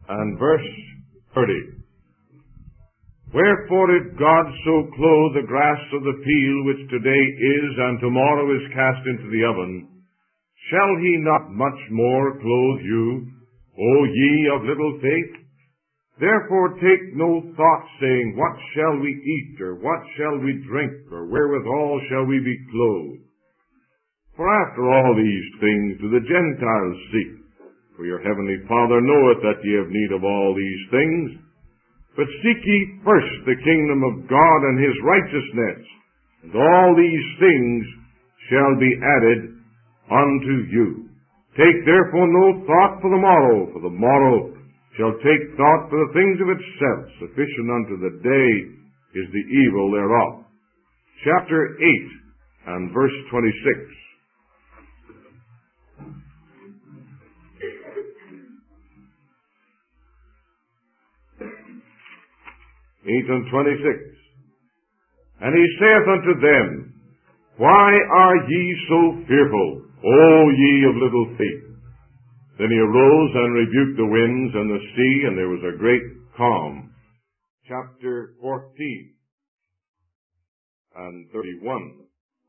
and verse 30. Wherefore if God so clothe the grass of the field, which today is, and tomorrow is cast into the oven, shall he not much more clothe you, O ye of little faith? Therefore take no thought, saying, What shall we eat, or what shall we drink, or wherewithal shall we be clothed? For after all these things do the Gentiles seek. For your heavenly Father knoweth that ye have need of all these things. But seek ye first the kingdom of God and his righteousness, and all these things shall be added unto you. Take therefore no thought for the morrow shall take thought for the things of itself. Sufficient unto the day is the evil thereof. Chapter 8 and verse 26. 8 and 26. And he saith unto them, Why are ye so fearful, O ye of little faith? Then he arose and rebuked the winds and the sea, and there was a great calm. Chapter 14 and 31.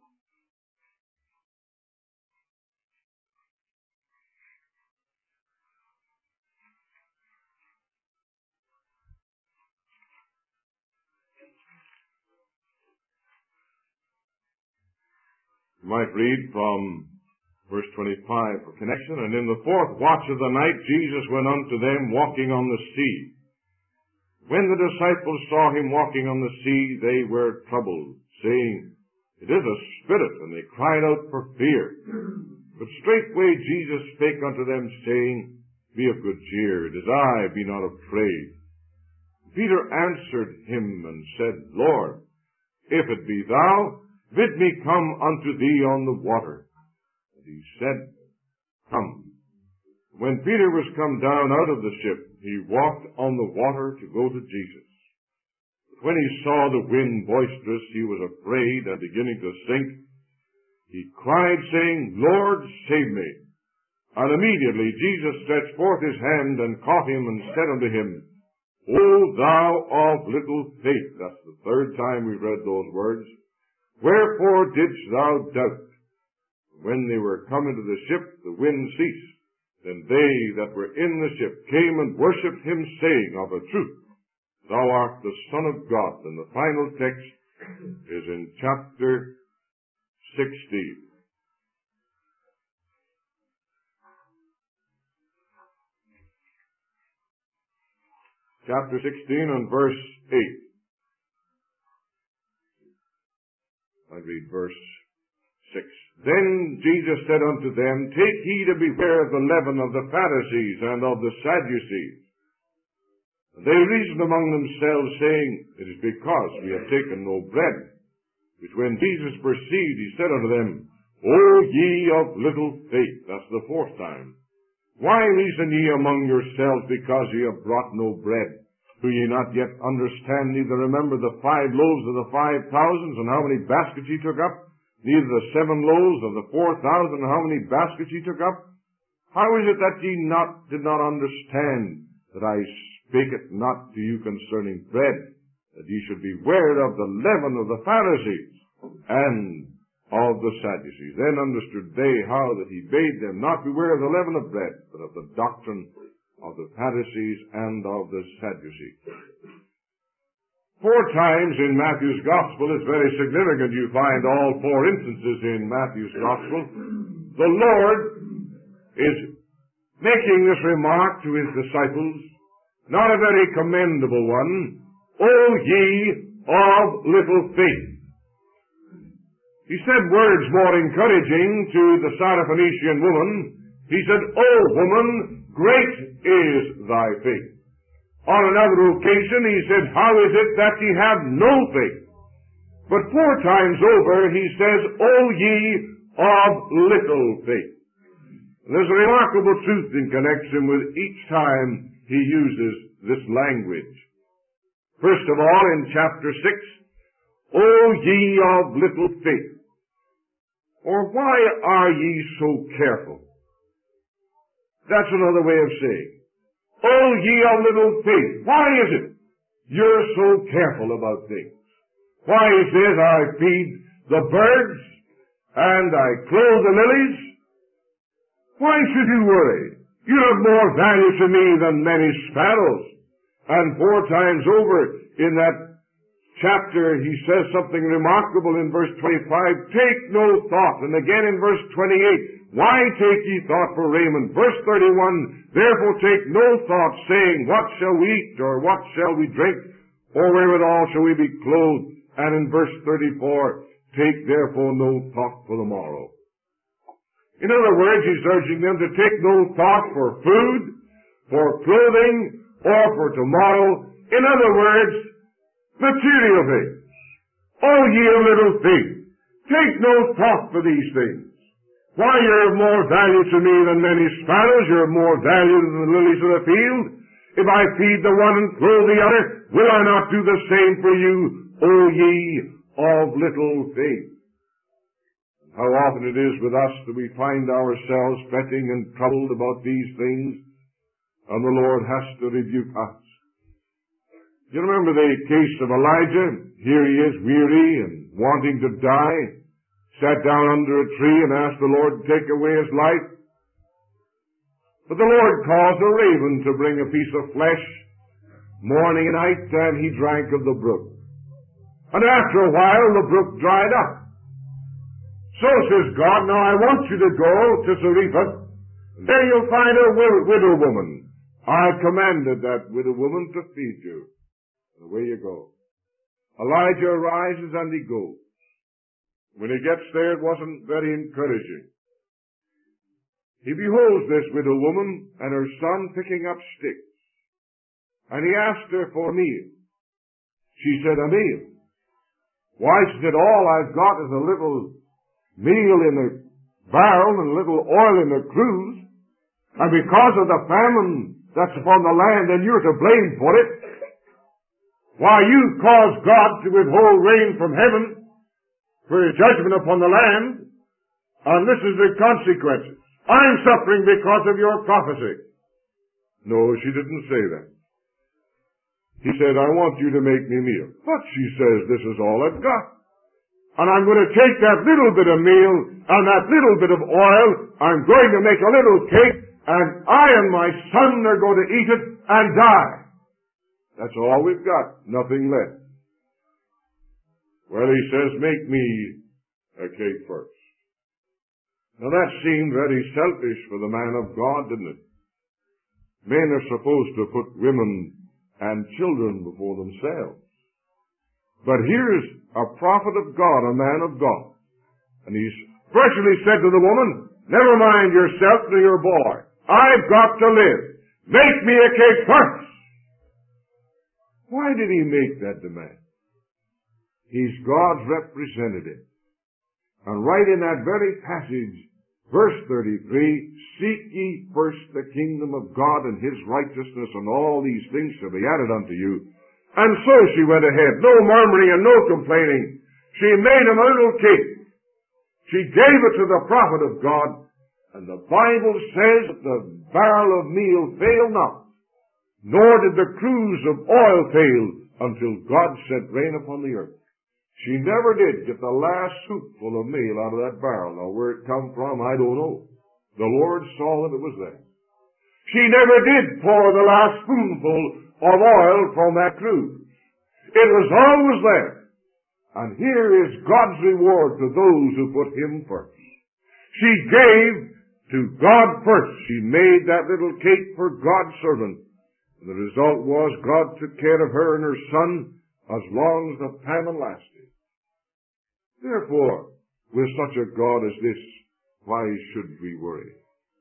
You might read from verse 25 for connection. And in the fourth watch of the night Jesus went unto them walking on the sea. When the disciples saw him walking on the sea, they were troubled, saying, It is a spirit, and they cried out for fear. But straightway Jesus spake unto them, saying, Be of good cheer, it is I, be not afraid. Peter answered him and said, Lord, if it be thou, bid me come unto thee on the water. And he said, Come. When Peter was come down out of the ship, he walked on the water to go to Jesus. But when he saw the wind boisterous, he was afraid, and beginning to sink, he cried, saying, Lord, save me. And immediately Jesus stretched forth his hand and caught him and said unto him, O thou of little faith. That's the third time we've read those words. Wherefore didst thou doubt? When they were come into the ship, the wind ceased. Then they that were in the ship came and worshipped him, saying, Of a truth, thou art the Son of God. And the final text is in chapter 16. Chapter 16 and verse 8. I read verse 6. Then Jesus said unto them, Take heed to beware of the leaven of the Pharisees and of the Sadducees. And they reasoned among themselves, saying, It is because we have taken no bread. Which when Jesus perceived, he said unto them, O ye of little faith. That's the fourth time. Why reason ye among yourselves, because ye have brought no bread? Do ye not yet understand, neither remember the 5 loaves of the 5,000, and how many baskets ye took up? Neither the 7 loaves of the 4,000, and how many baskets ye took up? How is it that ye did not understand that I spake it not to you concerning bread, that ye should beware of the leaven of the Pharisees and of the Sadducees? Then understood they how that he bade them not beware of the leaven of bread, but of the doctrine of the Pharisees and of the Sadducees. 4 times in Matthew's Gospel is very significant. You find all 4 instances in Matthew's Gospel. The Lord is making this remark to his disciples, not a very commendable one. O ye of little faith. He said words more encouraging to the Syrophoenician woman. He said, O woman, great is thy faith. On another occasion, he said, How is it that ye have no faith? But 4 times over, he says, O ye of little faith. And there's a remarkable truth in connection with each time he uses this language. First of all, in chapter 6, O ye of little faith. Or why are ye so careful? That's another way of saying, O ye of little faith. Why is it you're so careful about things? Why is it I feed the birds and I clothe the lilies? Why should you worry? You have more value to me than many sparrows. And 4 times over in that chapter, he says something remarkable in verse 25, take no thought. And again in verse 28, why take ye thought for raiment? Verse 31, therefore take no thought, saying, what shall we eat, or what shall we drink, or wherewithal shall we be clothed? And in verse 34, take therefore no thought for the morrow. In other words, he's urging them to take no thought for food, for clothing, or for tomorrow. In other words, material things. O ye of little faith, take no thought for these things. Why, you're of more value to me than many sparrows, you're of more value than the lilies of the field. If I feed the one and clothe the other, will I not do the same for you, O ye of little faith? How often it is with us that we find ourselves fretting and troubled about these things, and the Lord has to rebuke us. You remember the case of Elijah? Here he is, weary and wanting to die, sat down under a tree and asked the Lord to take away his life. But the Lord caused a raven to bring a piece of flesh morning and night, and he drank of the brook. And after a while, the brook dried up. So says God, now I want you to go to Zarephath. There you'll find a widow woman. I commanded that widow woman to feed you. And away you go. Elijah arises and he goes. When he gets there, it wasn't very encouraging. He beholds this widow woman and her son picking up sticks. And he asked her for a meal. She said, a meal? Why, she said, all I've got is a little meal in the barrel and a little oil in the cruse. And because of the famine that's upon the land, then you're to blame for it. Why, you caused God to withhold rain from heaven for his judgment upon the land, and this is the consequences. I'm suffering because of your prophecy. No, she didn't say that. He said, I want you to make me meal. But she says, this is all I've got. And I'm going to take that little bit of meal and that little bit of oil, I'm going to make a little cake, and I and my son are going to eat it and die. That's all we've got, nothing left. Well, he says, make me a cake first. Now that seemed very selfish for the man of God, didn't it? Men are supposed to put women and children before themselves. But here's a prophet of God, a man of God. And he's virtually said to the woman, never mind yourself nor your boy. I've got to live. Make me a cake first. Why did he make that demand? He's God's representative. And right in that very passage, verse 33, seek ye first the kingdom of God and his righteousness, and all these things shall be added unto you. And so she went ahead, no murmuring and no complaining. She made him a little cake. She gave it to the prophet of God, and the Bible says that the barrel of meal failed not, nor did the cruse of oil fail until God sent rain upon the earth. She never did get the last scoopful of meal out of that barrel. Now, where it come from, I don't know. The Lord saw that it was there. She never did pour the last spoonful of oil from that cruse. It was always there. And here is God's reward to those who put him first. She gave to God first. She made that little cake for God's servant. And the result was God took care of her and her son as long as the famine lasted. Therefore, with such a God as this, why should we worry?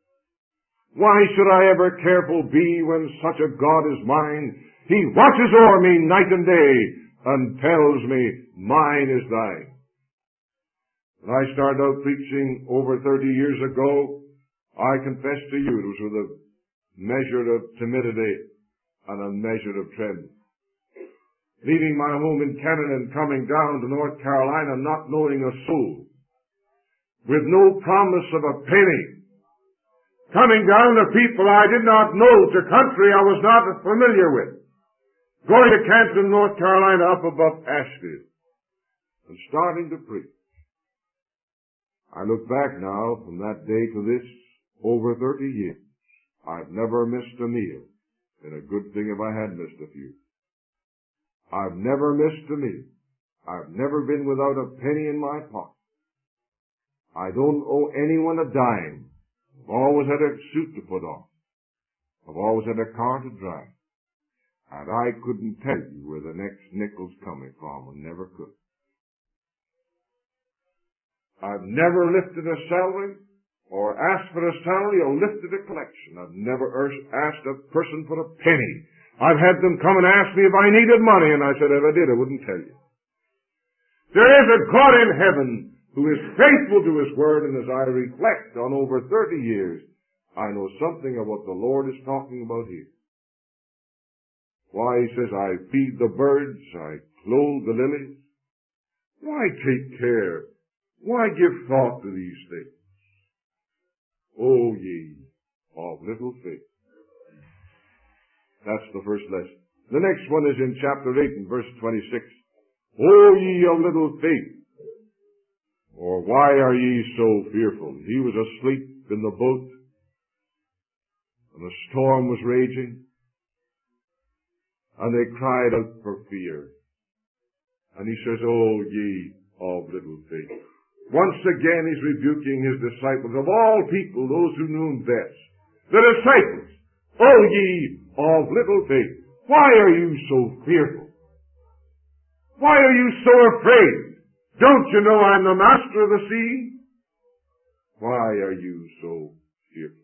Why should I ever careful be when such a God is mine? He watches o'er me night and day and tells me, mine is thine. When I started out preaching over 30 years ago, I confess to you it was with a measure of timidity and a measure of trembling. Leaving my home in Canada and coming down to North Carolina, not knowing a soul, with no promise of a penny, coming down to people I did not know, to country I was not familiar with, going to Canton, North Carolina, up above Asheville, and starting to preach. I look back now from that day to this, over 30 years. I've never missed a meal, and a good thing if I had missed a few. I've never missed a meal. I've never been without a penny in my pocket. I don't owe anyone a dime. I've always had a suit to put on. I've always had a car to drive. And I couldn't tell you where the next nickel's coming from, and never could. I've never lifted a salary, or asked for a salary, or lifted a collection. I've never asked a person for a penny. I've had them come and ask me if I needed money, and I said if I did, I wouldn't tell you. There is a God in heaven who is faithful to His Word, and as I reflect on over 30 years, I know something of what the Lord is talking about here. Why, He says, I feed the birds, I clothe the lilies. Why take care? Why give thought to these things? O ye of little faith. That's the first lesson. The next one is in chapter 8 and verse 26. O ye of little faith, or why are ye so fearful? He was asleep in the boat, and the storm was raging, and they cried out for fear. And he says, O ye of little faith. Once again he's rebuking his disciples. Of all people, those who knew him best, the disciples, O ye of little faith, why are you so fearful? Why are you so afraid? Don't you know I'm the master of the sea? Why are you so fearful?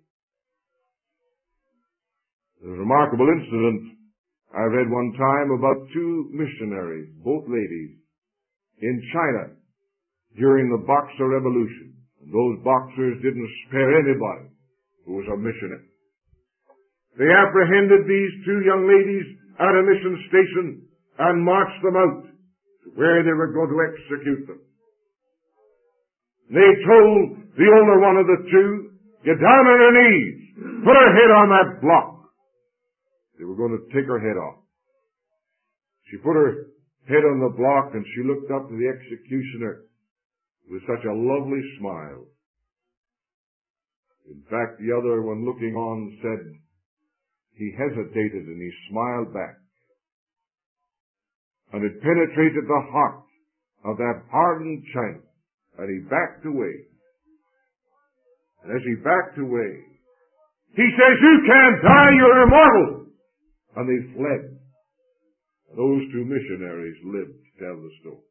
There's a remarkable incident I read one time about two missionaries, both ladies, in China during the Boxer Revolution. And those Boxers didn't spare anybody who was a missionary. They apprehended these two young ladies at a mission station and marched them out to where they were going to execute them. They told the older one of the two, get down on her knees, put her head on that block. They were going to take her head off. She put her head on the block and she looked up to the executioner with such a lovely smile. In fact, the other one looking on said, he hesitated and he smiled back. And it penetrated the heart of that hardened Chinaman, and he backed away. And as he backed away, he says, you can't die, you're immortal. And they fled. Those two missionaries lived to tell the story.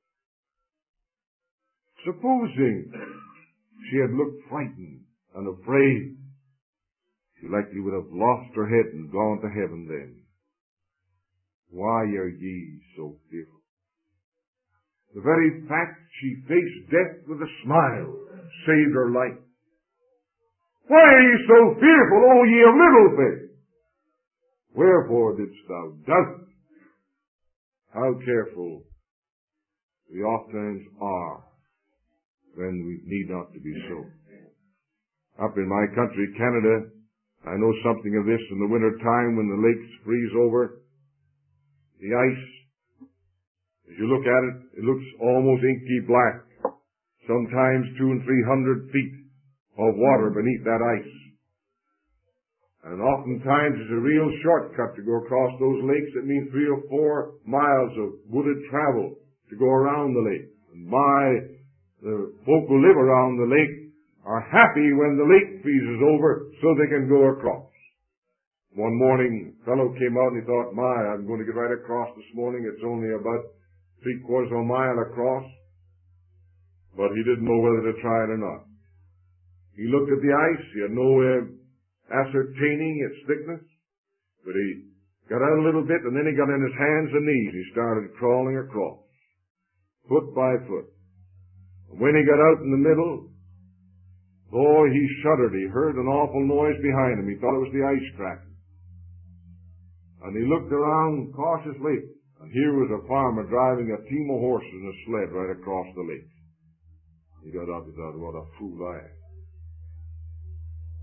Supposing she had looked frightened and afraid, she likely would have lost her head and gone to heaven then. Why are ye so fearful? The very fact she faced death with a smile saved her life. Why are ye so fearful, O ye of little faith? Wherefore didst thou doubt? How careful we oftentimes are when we need not to be so. Up in my country, Canada, I know something of this in the winter time when the lakes freeze over. The ice, as you look at it, it looks almost inky black. Sometimes 200 and 300 feet of water beneath that ice. And oftentimes it's a real shortcut to go across those lakes. It means 3 or 4 miles of wooded travel to go around the lake. And the folk who live around the lake are happy when the lake freezes over so they can go across. One morning, a fellow came out and he thought, I'm going to get right across this morning. It's only about 3/4 of a mile across. But he didn't know whether to try it or not. He looked at the ice. He had no way of ascertaining its thickness. But he got out a little bit and then he got on his hands and knees. He started crawling across, foot by foot. And when he got out in the middle, he shuddered. He heard an awful noise behind him. He thought it was the ice cracking. And he looked around cautiously, and here was a farmer driving a team of horses and a sled right across the lake. He got up and thought, what a fool I am.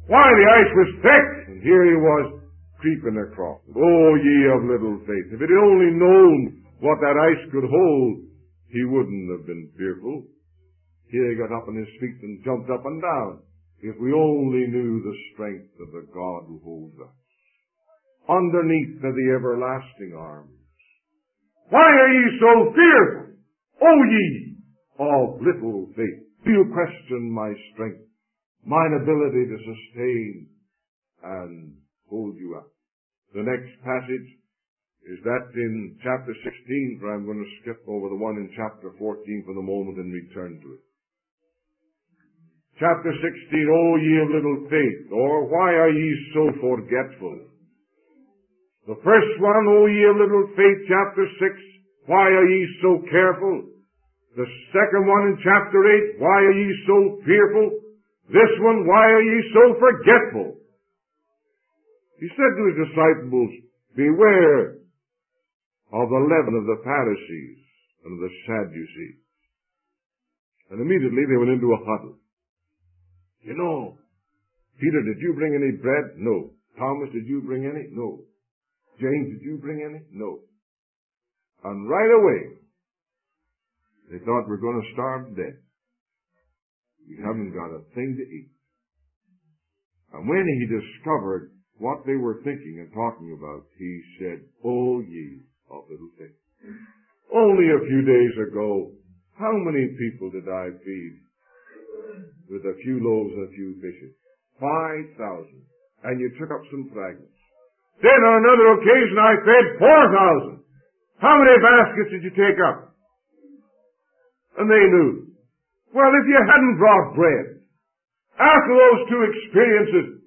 Why, the ice was thick, and here he was creeping across it. Oh, ye of little faith. If he'd only known what that ice could hold, he wouldn't have been fearful. Here he got up on his feet and jumped up and down. If we only knew the strength of the God who holds us underneath of the everlasting arms. Why are ye so fearful, O ye of little faith? Do you question my strength, mine ability to sustain and hold you up? The next passage is that in chapter 16, but I'm going to skip over the one in chapter 14 for the moment and return to it. Chapter 16, O ye of little faith, or why are ye so forgetful? The first one, O ye of little faith, chapter 6, why are ye so careful? The second one in chapter 8, why are ye so fearful? This one, why are ye so forgetful? He said to his disciples, beware of the leaven of the Pharisees and of the Sadducees. And immediately they went into a huddle. You know, Peter, did you bring any bread? No. Thomas, did you bring any? No. James, did you bring any? No. And right away, they thought we're going to starve to death. We haven't got a thing to eat. And when he discovered what they were thinking and talking about, he said, O ye of little faith. Only a few days ago, how many people did I feed with a few loaves and a few fishes? 5,000. And you took up some fragments. Then on another occasion I fed 4,000. How many baskets did you take up? And they knew. Well, if you hadn't brought bread, after those two experiences,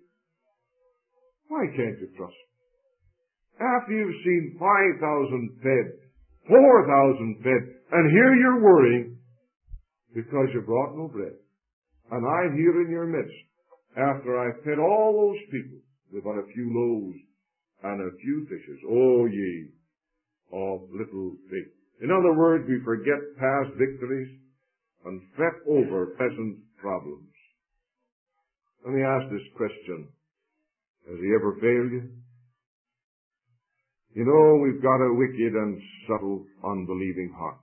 why can't you trust me? After you've seen 5,000 fed, 4,000 fed, and here you're worrying because you brought no bread. And I'm here in your midst after I fed all those people with but a few loaves and a few fishes. O ye of little faith. In other words, we forget past victories and fret over present problems. Let me ask this question. Has he ever failed you? You know, we've got a wicked and subtle, unbelieving heart.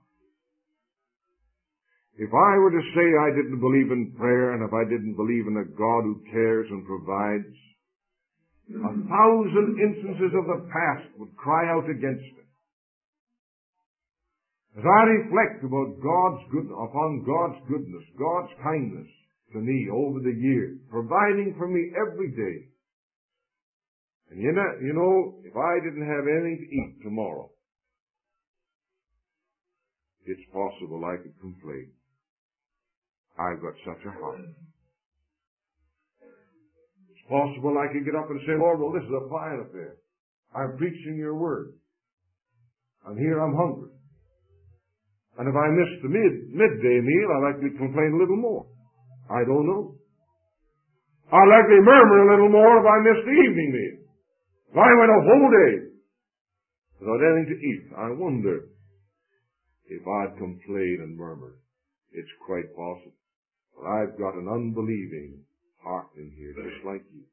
If I were to say I didn't believe in prayer, and if I didn't believe in a God who cares and provides, 1,000 instances of the past would cry out against me. As I reflect about upon God's goodness, God's kindness to me over the years, providing for me every day. And you know, if I didn't have anything to eat tomorrow, it's possible I could complain. I've got such a heart. It's possible I could get up and say, Lord, well, this is a fine affair. I'm preaching your word. And here I'm hungry. And if I miss the midday meal, I'll likely complain a little more. I don't know. I'll likely murmur a little more if I miss the evening meal. If I went a whole day without anything to eat, I wonder if I'd complain and murmur. It's quite possible. But I've got an unbelieving heart in here, just like you.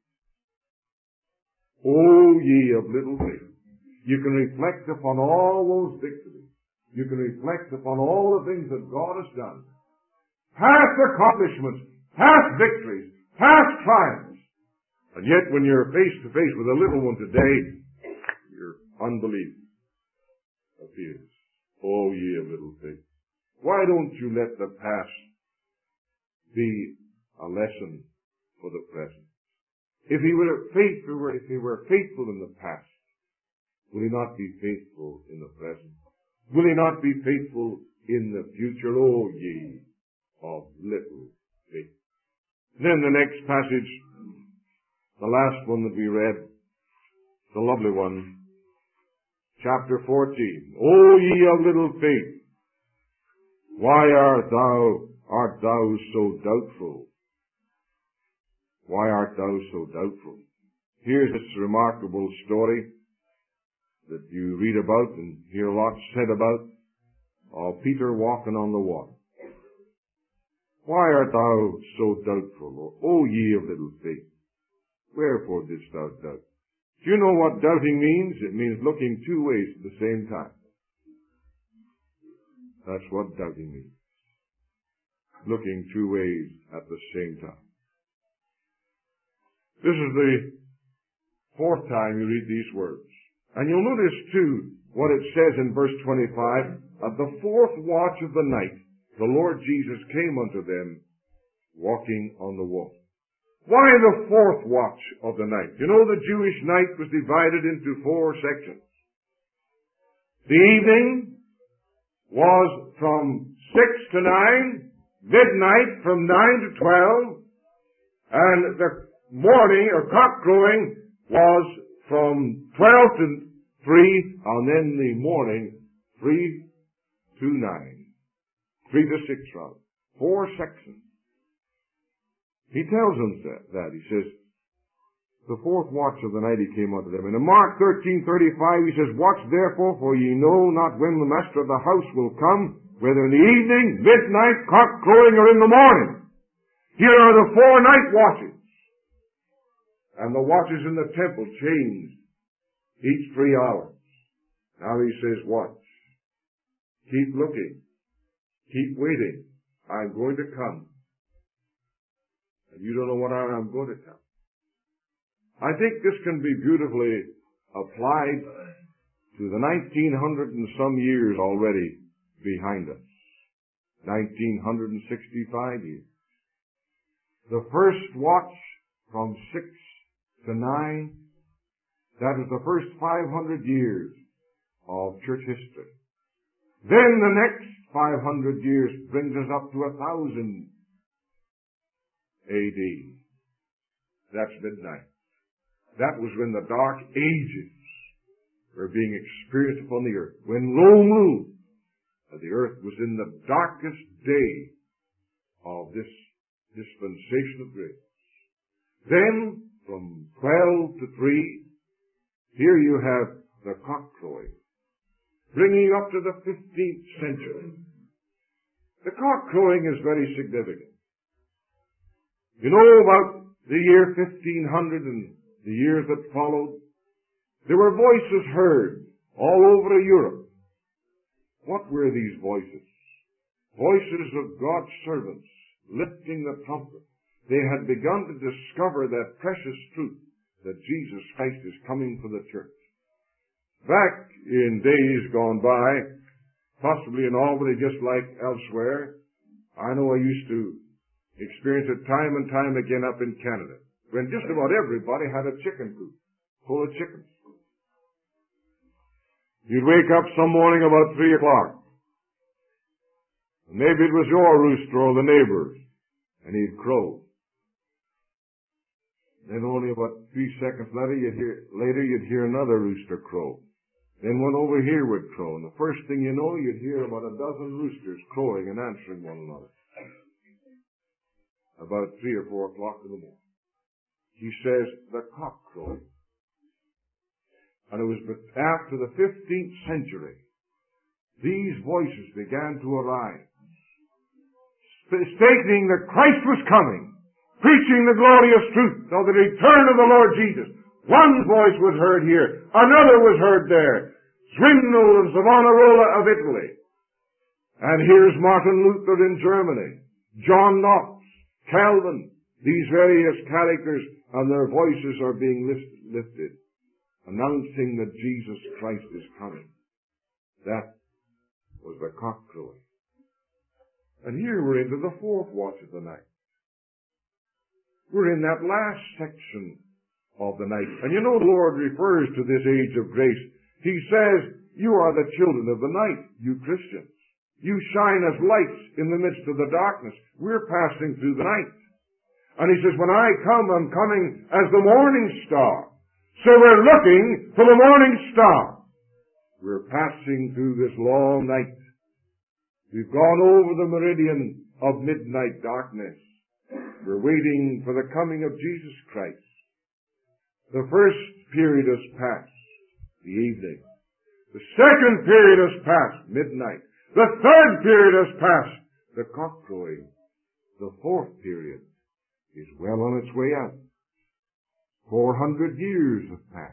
O ye of little faith. You can reflect upon all those victories. You can reflect upon all the things that God has done. Past accomplishments, past victories, past triumphs. And yet when you're face to face with a little one today, your unbelief appears. O ye of little faith. Why don't you let the past be a lesson for the present? If he were faithful in the past, will he not be faithful in the present? Will he not be faithful in the future? O ye of little faith. Then the next passage, the last one that we read, the lovely one, chapter 14. O ye of little faith, why art thou so doubtful? Why art thou so doubtful? Here's this remarkable story that you read about and hear lots said about, of Peter walking on the water. Why art thou so doubtful, O ye of little faith? therefore didst thou doubt? Do you know what doubting means? It means looking two ways at the same time. That's what doubting means. Looking two ways at the same time. This is the fourth time you read these words. And you'll notice, too, what it says in verse 25. At the fourth watch of the night, the Lord Jesus came unto them, walking on the wall. Why the fourth watch of the night? You know, the Jewish night was divided into four sections. The evening was from 6 to 9, midnight from 9 to 12, and the morning or cock crowing was from 12 to 3, and then the morning 3 to 9. 3 to 6 rather. Four sections. He tells them that. He says, the fourth watch of the night he came unto them. And in Mark 13:35 he says, Watch therefore, for ye know not when the master of the house will come, whether in the evening, midnight, cock crowing, or in the morning. Here are the four night watches. And the watches in the temple changed each 3 hours. Now he says, watch. Keep looking. Keep waiting. I'm going to come. And you don't know what I'm going to come. I think this can be beautifully applied to the 1900 and some years already behind us. 1965 years. The first watch from 6 to 9, that is the first 500 years of church history. Then the next 500 years brings us up to 1000 A.D. That's midnight. That was when the dark ages were being experienced upon the earth. When low moon, the earth was in the darkest day of this dispensation of grace. Then, from 12 to 3, here you have the cock crowing, bringing up to the 15th century. The cock crowing is very significant. You know, about the year 1500 and the years that followed, there were voices heard all over Europe. What were these voices? Voices of God's servants lifting the trumpet. They had begun to discover that precious truth that Jesus Christ is coming for the church. Back in days gone by, possibly in Albany just like elsewhere, I know I used to experience it time and time again up in Canada, when just about everybody had a chicken coop full of chickens. You'd wake up some morning about 3 o'clock. Maybe it was your rooster or the neighbor's, and he'd crow. Then only about 3 seconds later you'd hear another rooster crow. Then one over here would crow, and the first thing you know, you'd hear about a dozen roosters crowing and answering one another. About 3 or 4 o'clock in the morning. He says, the cock crowing. And it was after the 15th century, these voices began to arise, stating that Christ was coming, preaching the glorious truth of the return of the Lord Jesus. One voice was heard here, another was heard there. Zwingle and Savonarola of Italy. And here's Martin Luther in Germany, John Knox, Calvin, these various characters, and their voices are being lifted, announcing that Jesus Christ is coming. That was the cock crowing. And here we're into the fourth watch of the night. We're in that last section of the night. And you know the Lord refers to this age of grace. He says, you are the children of the night, you Christians. You shine as lights in the midst of the darkness. We're passing through the night. And he says, when I come, I'm coming as the morning star. So we're looking for the morning star. We're passing through this long night. We've gone over the meridian of midnight darkness. We're waiting for the coming of Jesus Christ. The first period has passed, the evening. The second period has passed, midnight. The third period has passed, the cock crowing. The fourth period is well on its way out. 400 years have passed.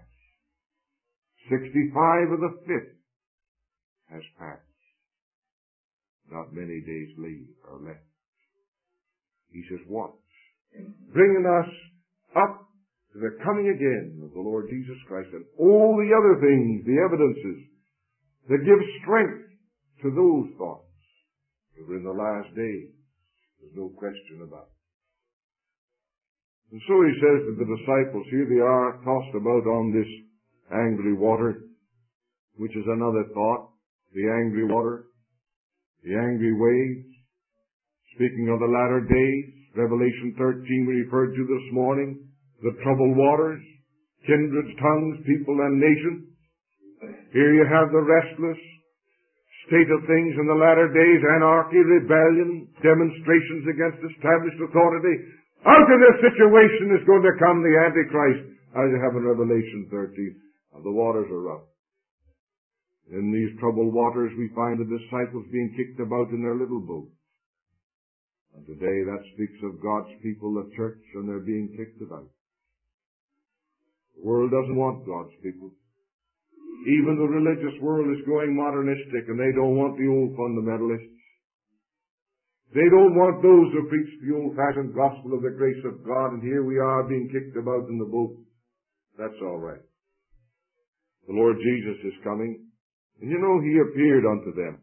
65 of the 5th has passed. Not many days are left. He says, watch, bringing us up to the coming again of the Lord Jesus Christ and all the other things, the evidences that give strength to those thoughts that we're in the last days. There's no question about it. And so he says to the disciples, here they are tossed about on this angry water, which is another thought, the angry water, the angry waves. Speaking of the latter days, Revelation 13 we referred to this morning, the troubled waters, kindreds, tongues, people, and nations. Here you have the restless state of things in the latter days, anarchy, rebellion, demonstrations against established authority. Out of this situation is going to come the Antichrist, as you have in Revelation 13. And the waters are rough. In these troubled waters we find the disciples being kicked about in their little boat. And today that speaks of God's people, the church, and they're being kicked about. The world doesn't want God's people. Even the religious world is going modernistic, and they don't want the old fundamentalists. They don't want those who preach the old-fashioned gospel of the grace of God, and here we are being kicked about in the boat. That's all right. The Lord Jesus is coming, and you know, He appeared unto them.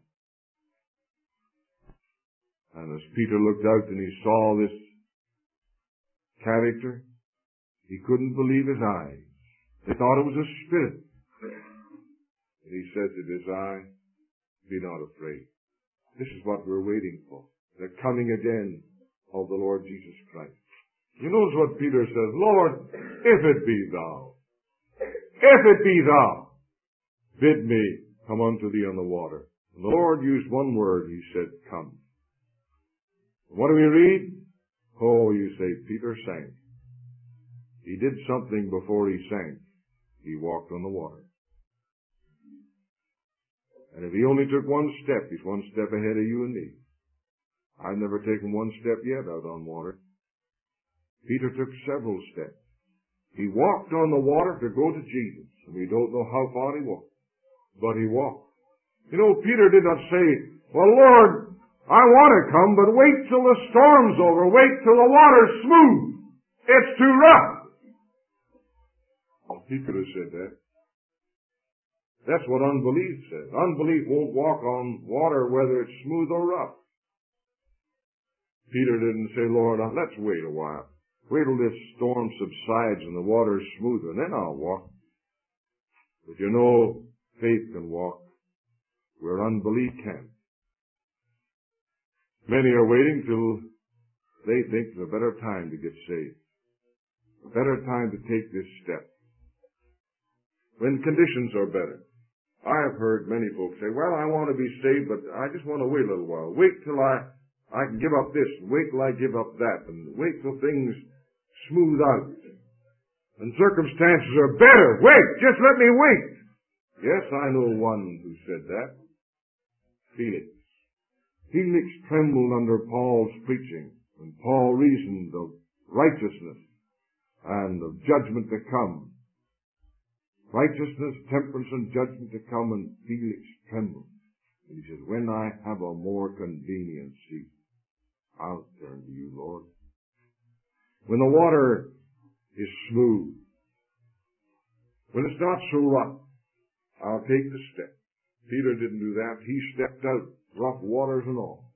And as Peter looked out and he saw this character, he couldn't believe his eyes. They thought it was a spirit. And he said to his eye, be not afraid. This is what we're waiting for. The coming again of the Lord Jesus Christ. You notice what Peter says, Lord, if it be thou, bid me come unto thee on the water. And the Lord used one word. He said, come. What do we read? Oh, you say, Peter sank. He did something before he sank. He walked on the water. And if he only took one step, he's one step ahead of you and me. I've never taken one step yet out on water. Peter took several steps. He walked on the water to go to Jesus. And we don't know how far he walked. But he walked. You know, Peter did not say, well, Lord, I want to come, but wait till the storm's over. Wait till the water's smooth. It's too rough. Oh, he could have said that. That's what unbelief says. Unbelief won't walk on water whether it's smooth or rough. Peter didn't say, Lord, let's wait a while. Wait till this storm subsides and the water's smoother, and then I'll walk. But you know, faith can walk where unbelief can't. Many are waiting till they think it's a better time to get saved. A better time to take this step. When conditions are better. I have heard many folks say, well, I want to be saved, but I just want to wait a little while. Wait till I can give up this, and wait till I give up that, and wait till things smooth out. And circumstances are better. Wait, just let me wait. Yes, I know one who said that. Felix. Felix trembled under Paul's preaching when Paul reasoned of righteousness and of judgment to come. Righteousness, temperance, and judgment to come, and Felix trembled. And he said, when I have a more convenient seat, I'll turn to you, Lord. When the water is smooth, when it's not so rough, I'll take the step. Peter didn't do that. He stepped out, rough waters and all.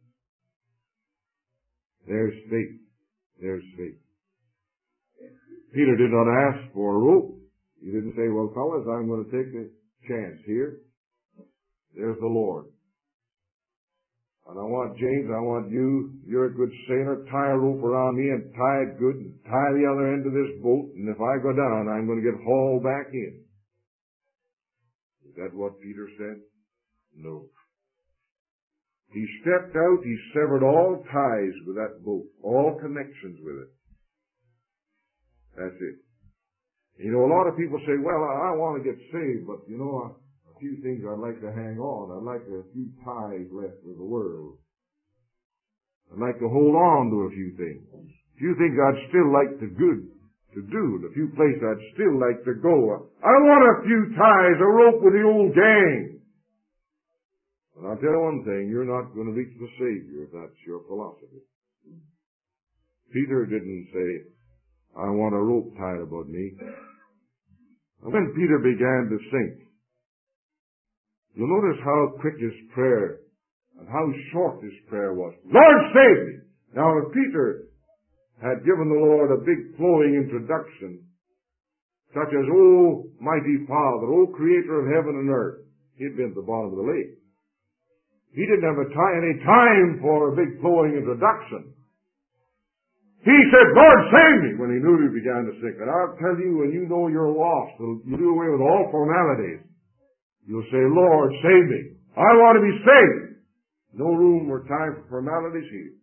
There's faith. There's faith. Peter did not ask for a rope. He didn't say, well, fellas, I'm going to take a chance here. There's the Lord. And I want James, I want you, you're a good sailor, tie a rope around me and tie it good and tie the other end of this boat, and if I go down, I'm going to get hauled back in. Is that what Peter said? No. He stepped out, he severed all ties with that boat, all connections with it. That's it. You know, a lot of people say, well, I want to get saved, but, you know, a few things I'd like to hang on. I'd like a few ties left with the world. I'd like to hold on to a few things. A few things I'd still like to to do, the few places I'd still like to go. I want a few ties, a rope with the old gang. But I'll tell you one thing, you're not going to reach the Savior if that's your philosophy. Peter didn't say, I want a rope tied about me. And when Peter began to sink, you'll notice how quick his prayer and how short his prayer was. Lord, save me! Now, if Peter had given the Lord a big flowing introduction, such as, O mighty Father, O Creator of heaven and earth, he'd been at the bottom of the lake. He didn't have any time for a big flowing introduction. He said, Lord, save me, when he knew he began to sink. And I'll tell you, when you know you're lost, you do away with all formalities. You'll say, Lord, save me. I want to be saved. No room or time for formalities here.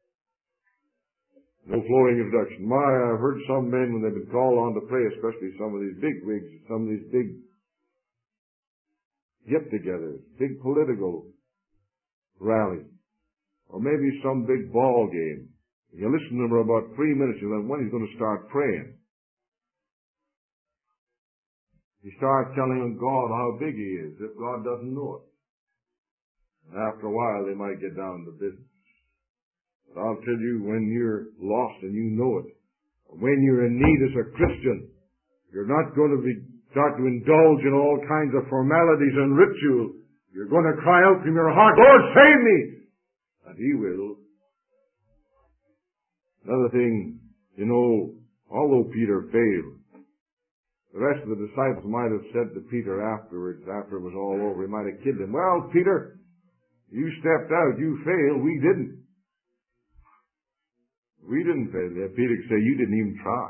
No flowing introduction. I've heard some men, when they've been called on to pray, especially some of these big wigs, some of these big get-togethers, big political rallies, or maybe some big ball game. You listen to him for about 3 minutes, and then when he's going to start praying, he starts telling God how big he is, if God doesn't know it. And after a while, they might get down to business. But I'll tell you, when you're lost and you know it, when you're in need as a Christian, you're not going to start to indulge in all kinds of formalities and ritual. You're going to cry out from your heart, Lord, save me! And He will. Another thing, although Peter failed, the rest of the disciples might have said to Peter afterwards, after it was all over, he might have kidded him, well, Peter, you stepped out, you failed, we didn't. We didn't fail. Peter could say, you didn't even try.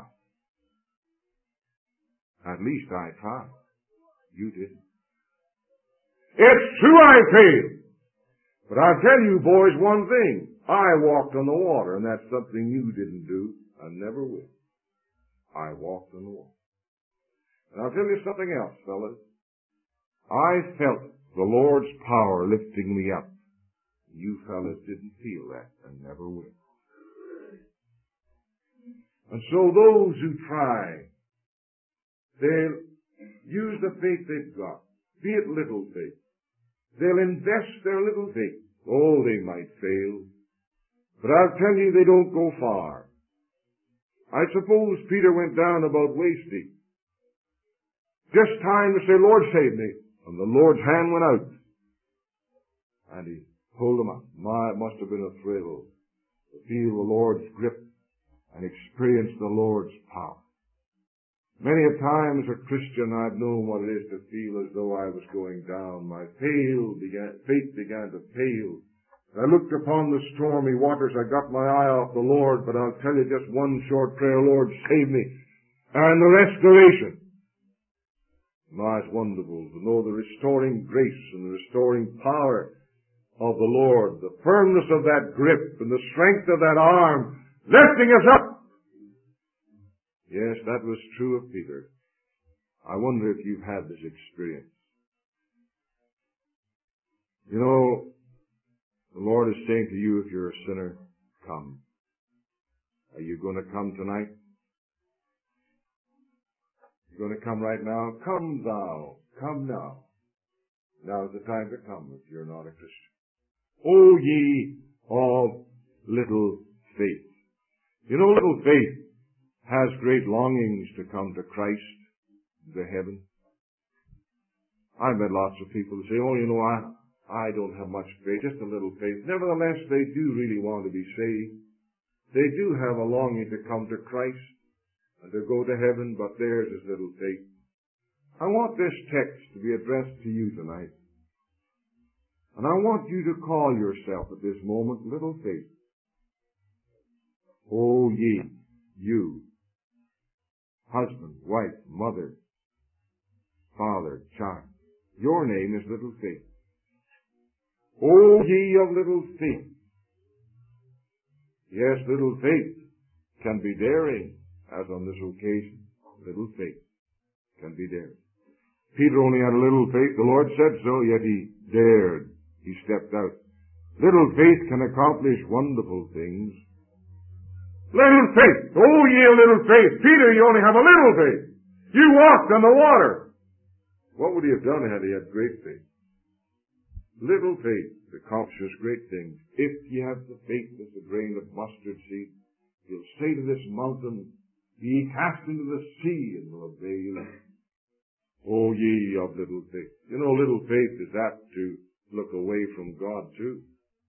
At least I tried. You didn't. It's true I failed. But I'll tell you, boys, one thing. I walked on the water, and that's something you didn't do and never will. I walked on the water. And I'll tell you something else, fellas. I felt the Lord's power lifting me up. You fellas didn't feel that and never will. And so those who try, they'll use the faith they've got, be it little faith. They'll invest their little faith. Oh, they might fail. But I'll tell you, they don't go far. I suppose Peter went down about waist deep. Just time to say, Lord, save me. And the Lord's hand went out. And He pulled him up. It must have been a thrill to feel the Lord's grip and experience the Lord's power. Many a time as a Christian, I've known what it is to feel as though I was going down. My faith began to fail. I looked upon the stormy waters. I got my eye off the Lord, but I'll tell you just one short prayer, Lord, save me. And the restoration. It's wonderful to know the restoring grace and the restoring power of the Lord, the firmness of that grip and the strength of that arm, lifting us up. Yes, that was true of Peter. I wonder if you've had this experience. The Lord is saying to you, if you're a sinner, come. Are you going to come tonight? You're going to come right now? Come thou. Come now. Now's the time to come if you're not a Christian. O ye of little faith. Little faith has great longings to come to Christ, to heaven. I've met lots of people who say, I don't have much faith, just a little faith. Nevertheless, they do really want to be saved. They do have a longing to come to Christ and to go to heaven, but theirs is little faith. I want this text to be addressed to you tonight. And I want you to call yourself at this moment little faith. O ye, you, husband, wife, mother, father, child, your name is little faith. O ye of little faith. Yes, little faith can be daring, as on this occasion. Little faith can be daring. Peter only had a little faith. The Lord said so, yet he dared. He stepped out. Little faith can accomplish wonderful things. Little faith. Oh, ye of little faith. Peter, you only have a little faith. You walked on the water. What would he have done had he had great faith? Little faith accomplishes great things. If ye have the faith as a grain of mustard seed, you'll say to this mountain, be cast into the sea, and will obey you. O ye of little faith. You know, little faith is apt to look away from God too,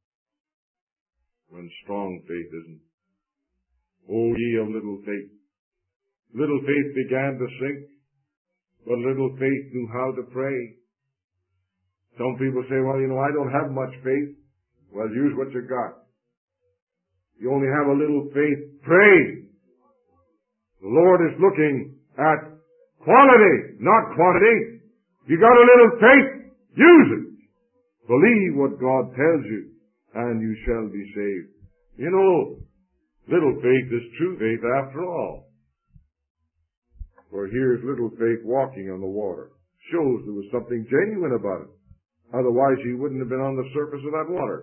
when strong faith isn't. O ye of little faith. Little faith began to sink, but little faith knew how to pray. Some people say, well, you know, I don't have much faith. Well, use what you got. You only have a little faith. Pray. The Lord is looking at quality, not quantity. You got a little faith, use it. Believe what God tells you, and you shall be saved. You know, little faith is true faith after all. For here's little faith walking on the water. Shows there was something genuine about it. Otherwise he wouldn't have been on the surface of that water.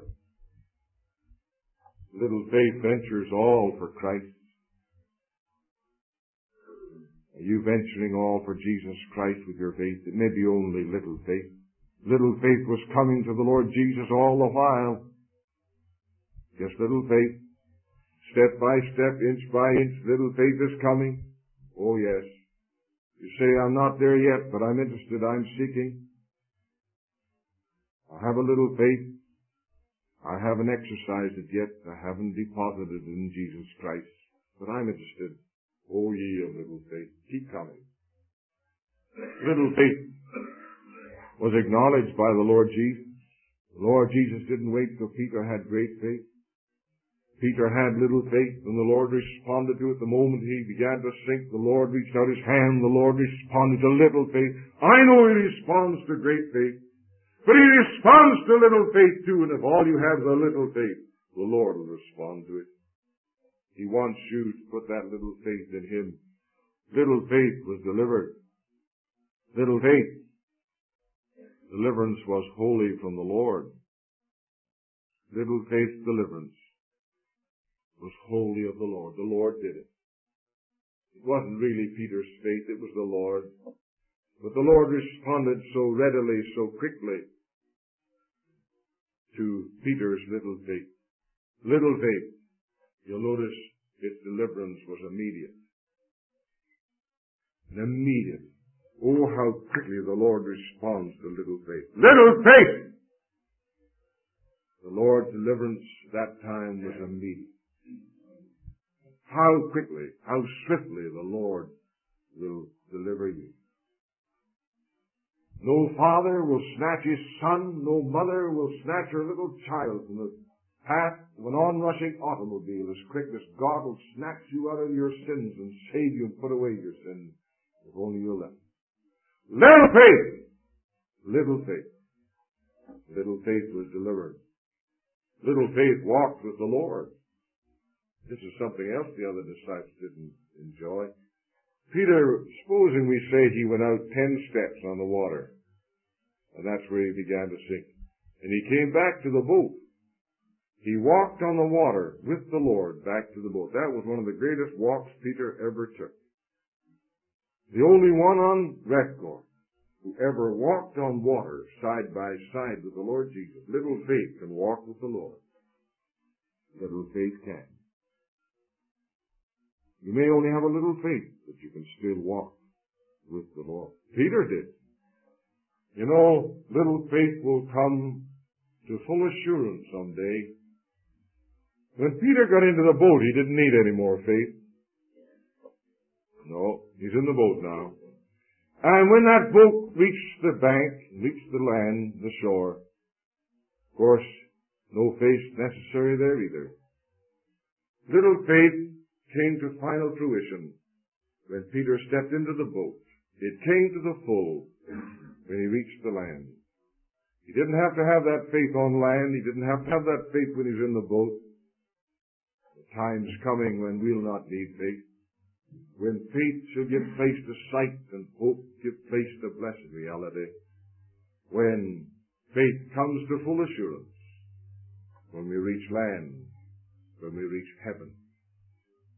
Little faith ventures all for Christ. Are you venturing all for Jesus Christ with your faith? It may be only little faith. Little faith was coming to the Lord Jesus all the while. Just little faith. Step by step, inch by inch, little faith is coming. Oh yes. You say, I'm not there yet, but I'm interested, I'm seeking. I have a little faith. I haven't exercised it yet. I haven't deposited it in Jesus Christ, but I'm interested. O ye of little faith, keep coming. Little faith was acknowledged by the Lord Jesus. The Lord Jesus didn't wait till Peter had great faith. Peter had little faith, and the Lord responded to it. The moment he began to sink, the Lord reached out his hand. The Lord responded to little faith. I know he responds to great faith, but he responds to little faith too, and if all you have is a little faith, the Lord will respond to it. He wants you to put that little faith in him. Little faith was delivered. Little faith. Deliverance was wholly from the Lord. Little faith deliverance was wholly of the Lord. The Lord did it. It wasn't really Peter's faith, it was the Lord. But the Lord responded so readily, so quickly to Peter's little faith. Little faith. You'll notice its deliverance was immediate. Immediate. Oh, how quickly the Lord responds to little faith. Little faith! The Lord's deliverance that time was immediate. How quickly, how swiftly the Lord will deliver you. No father will snatch his son, no mother will snatch her little child from the path of an onrushing automobile as quick as God will snatch you out of your sins and save you and put away your sins, if only you'll let him. Little faith! Little faith. Little faith was delivered. Little faith walked with the Lord. This is something else the other disciples didn't enjoy. Peter, supposing we say he went out 10 steps on the water, and that's where he began to sink, and he came back to the boat. He walked on the water with the Lord back to the boat. That was one of the greatest walks Peter ever took. The only one on record who ever walked on water side by side with the Lord Jesus. Little faith can walk with the Lord. Little faith can. You may only have a little faith, but you can still walk with the Lord. Peter did. You know, little faith will come to full assurance someday. When Peter got into the boat, he didn't need any more faith. No, he's in the boat now. And when that boat reached the bank, reached the land, the shore, of course, no faith necessary there either. Little faith came to final fruition when Peter stepped into the boat. It came to the full when he reached the land. He didn't have to have that faith on land. He didn't have to have that faith when he's in the boat. The time's coming when we'll not need faith. When faith shall give place to sight and hope give place to blessed reality. When faith comes to full assurance. When we reach land. When we reach heaven.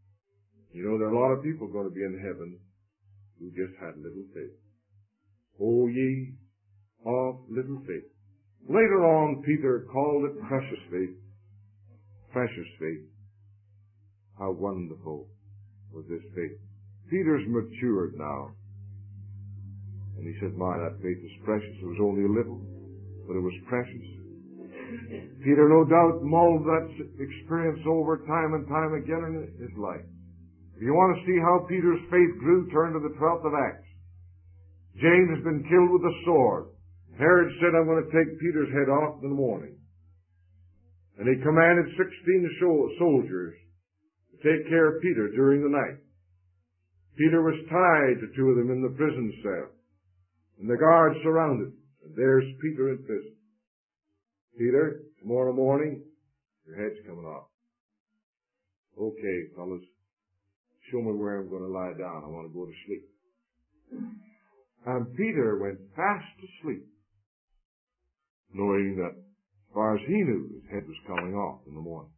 You know, there are a lot of people going to be in heaven who just had little faith. O ye of little faith. Later on, Peter called it precious faith. Precious faith. How wonderful was this faith. Peter's matured now. And he said, my, that faith is precious. It was only a little, but it was precious. Peter, no doubt, mulled that experience over time and time again in his life. If you want to see how Peter's faith grew, turn to the 12th of Acts. James has been killed with a sword. Herod said, I'm going to take Peter's head off in the morning. And he commanded 16 soldiers to take care of Peter during the night. Peter was tied to two of them in the prison cell. And the guards surrounded. And there's Peter in prison. Peter, tomorrow morning, your head's coming off. Okay, fellas. Show me where I'm going to lie down. I want to go to sleep. And Peter went fast asleep, knowing that, as far as he knew, his head was coming off in the morning.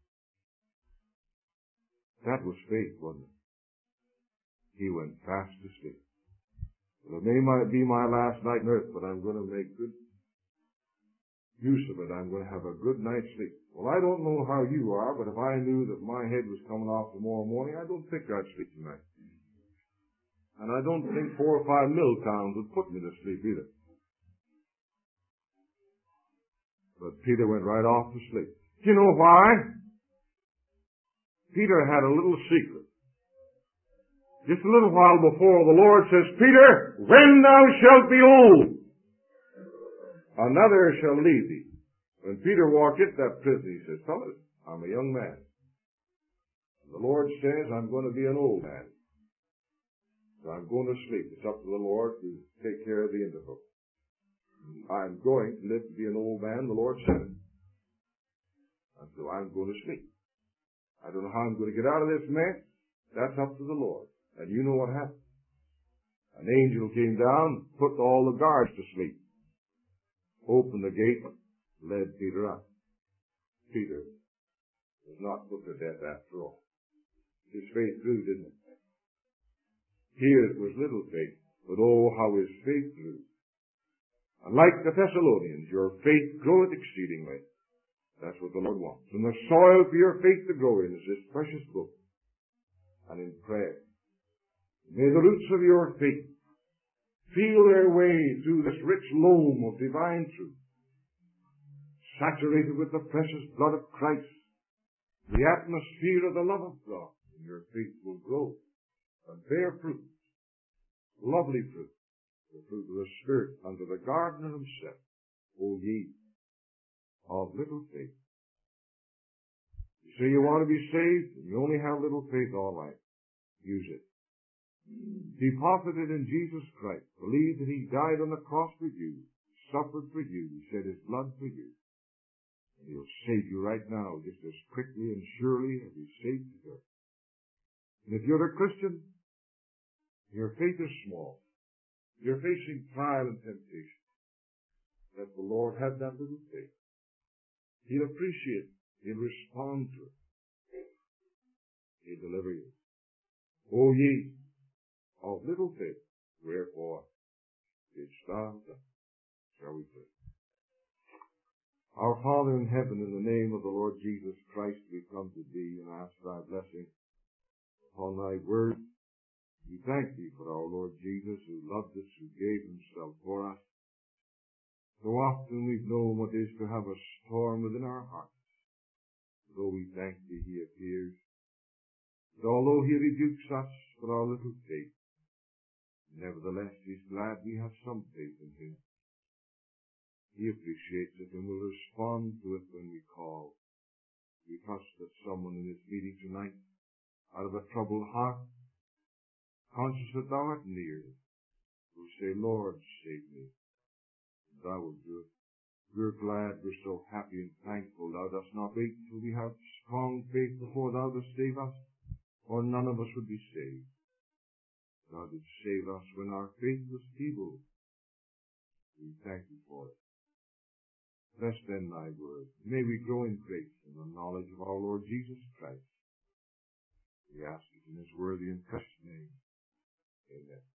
That was faith, wasn't it? He went fast asleep. Well, it may be my last night on earth, but I'm going to make good use of it. I'm going to have a good night's sleep. Well, I don't know how you are, but if I knew that my head was coming off tomorrow morning, I don't think I'd sleep tonight. And I don't think 4 or 5 mill towns would put me to sleep either. But Peter went right off to sleep. Do you know why? Peter had a little secret. Just a little while before, the Lord says, Peter, when thou shalt be old, another shall lead thee. When Peter walked into that prison, he says, fellas, I'm a young man. The Lord says I'm going to be an old man. So I'm going to sleep. It's up to the Lord to take care of the interval. I'm going to live to be an old man. The Lord said it. And so I'm going to sleep. I don't know how I'm going to get out of this mess. That's up to the Lord. And you know what happened. An angel came down, put all the guards to sleep. Opened the gate, led Peter out. Peter was not put to death after all. His faith grew, didn't it? Here it was little faith, but oh, how his faith grew. And like the Thessalonians, your faith groweth exceedingly. That's what the Lord wants. And the soil for your faith to grow in is this precious book. And in prayer. May the roots of your faith feel their way through this rich loam of divine truth, saturated with the precious blood of Christ, the atmosphere of the love of God, and your faith will grow and bear fruit, lovely fruit, the fruit of the Spirit unto the gardener himself. O ye of little faith. You say you want to be saved, and you only have little faith, all right. Use it. Deposited in Jesus Christ. Believe that He died on the cross for you, suffered for you, He shed His blood for you. And He'll save you right now, just as quickly and surely as He saved you. And if you're a Christian, your faith is small. You're facing trial and temptation. Let the Lord have that little faith. He'll appreciate it. He'll respond to it. He'll deliver you. O ye of little faith, wherefore didst thou doubt? Shall we pray? Our Father in heaven, in the name of the Lord Jesus Christ, we come to Thee and ask Thy blessing upon Thy word. We thank Thee for our Lord Jesus, who loved us, who gave Himself for us. So often we've known what it is to have a storm within our hearts. Though we thank Thee, He appears. But although He rebukes us for our little faith, nevertheless He's glad we have some faith in Him. He appreciates it and will respond to it when we call. We trust that someone in this meeting tonight, out of a troubled heart, conscious that Thou art near, will say, Lord, save me. And Thou will do it. We're glad, we're so happy and thankful. Thou dost not wait till we have strong faith before Thou dost save us, or none of us would be saved. Thou didst save us when our faith was feeble. We thank Thee for it. Bless then Thy word. May we grow in grace in the knowledge of our Lord Jesus Christ. We ask it in His worthy and precious name. Amen.